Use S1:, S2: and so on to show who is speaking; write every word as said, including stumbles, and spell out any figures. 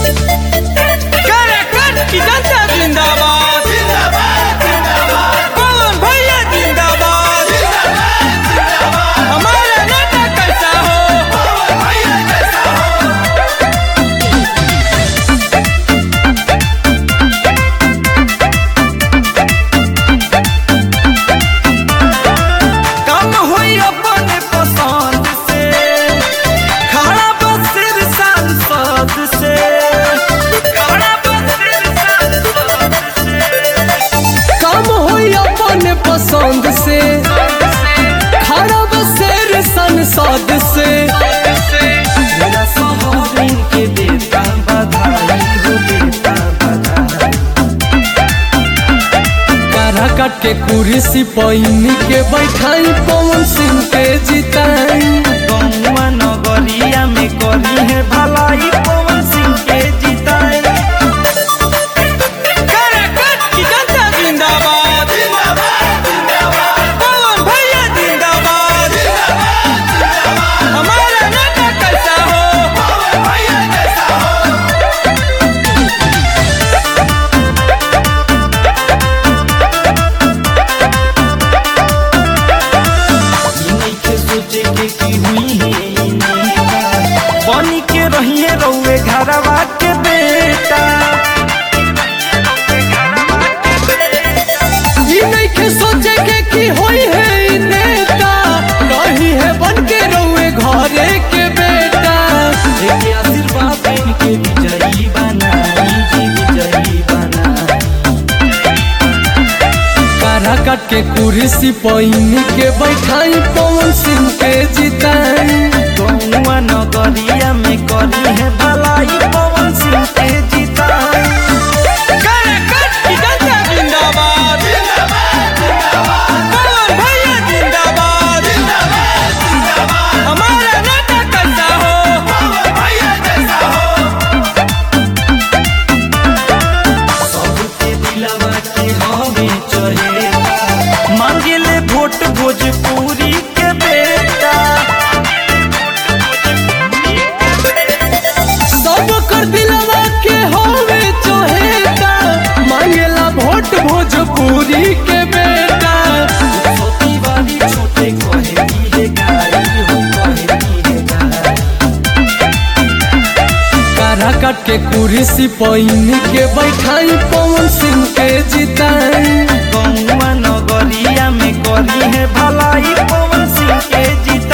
S1: पसंद से खराब शेर संसद से मेरा शहर के देता बधाई हो देता बधाई। कारा काट के कुर्सी पैनी के बैठाई पवन सिंह के जिताई।
S2: गौवा नगरिया में करी है भलाई पवन सिंह के जिताई। बनी के रहिए रउए घरवा के बेटा
S1: ये नहीं के सोचे के की होई है नेता रही है बन के रउए घरे के बेटा।
S2: एक आशीर्वाद इनके विजयी बनाई जी विजयी बनाई।
S1: कारा काट के कुर्सी पैनी के बैठाई पवन सिंह के जिताई।
S2: गौवा नगरिया में करी है भलाई पवन सिंह के जिताई। सबके दिलवा के हमें चहेता मांगेले वोट भोजपुरी के बेटा।
S1: दिलवा के होवे चहेता मांगेला वोट भोजपुरी के बेटा।
S2: छोटी वाली छोटे कहे की है गाई हो कहे की है गाई।
S1: कारा काट के कुर्सी पैनी के बैठाई पवन सिंह के जिताई।
S2: गौवा नगरिया में करी है भलाई पवन सिंह के जिताई।